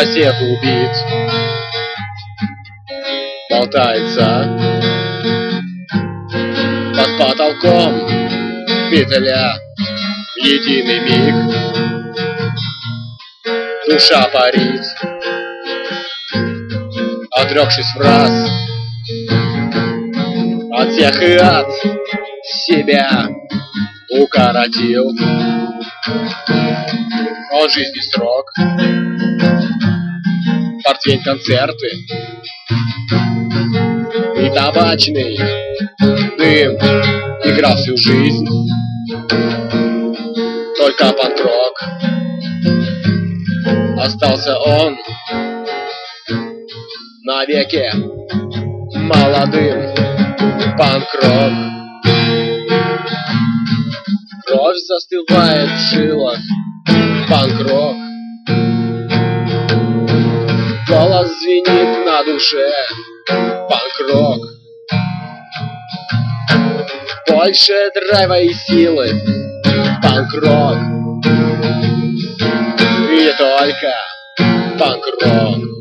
Сосед убит, болтается под потолком петля в единый миг. Душа парит, отрекшись в раз от всех и от себя, укоротил он жизни срок. Портвейн, концерты и табачный дым играл всю жизнь, только панк-рок. Остался он навеки молодым, панк-рок. Кровь застывает в жилах, панк-рок. Голос звенит на душе, панк-рок. Больше драйва и силы, панк-рок. И только панк-рок.